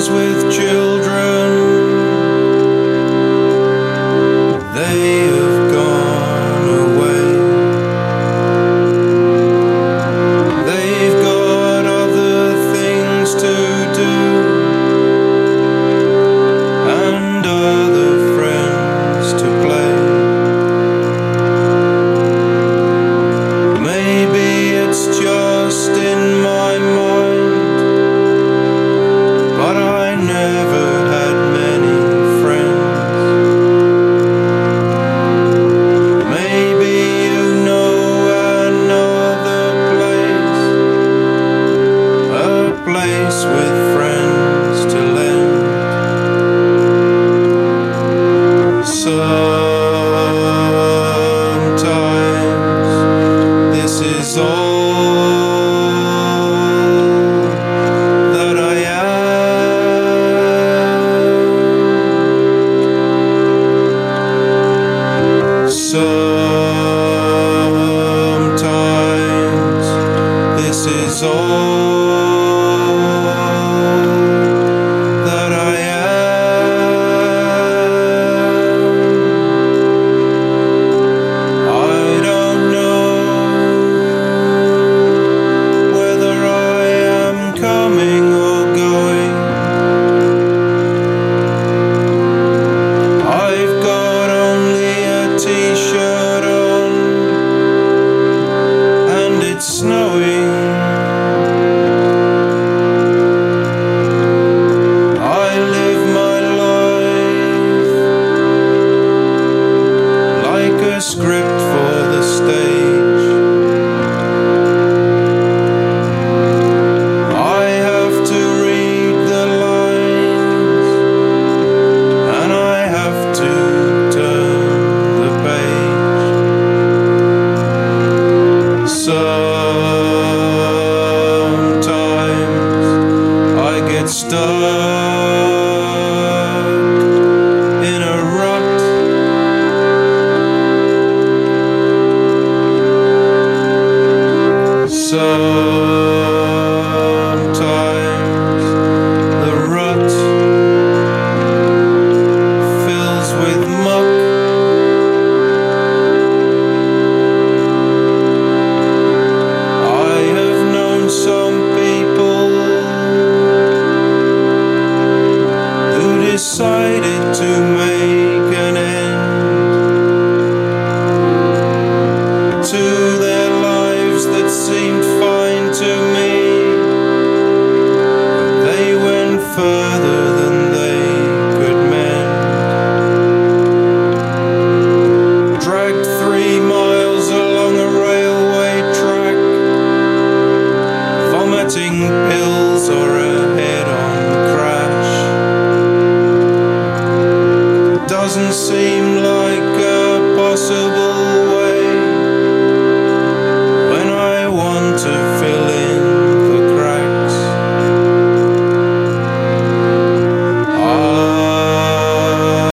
families with children, they have gone away. They've got other things to do and other friends to play. Maybe it's just in my mind, but I never had many friends. Maybe you know another place, a place with friends to lend. Sometimes this is all that I am. Sometimes this is all that I am. I don't know whether I am coming or going. I've got only a t-shirt on and it's snowing. I live my life like a script for the stage. I have to read the lines and I have to turn the page. Sometimes I get stuck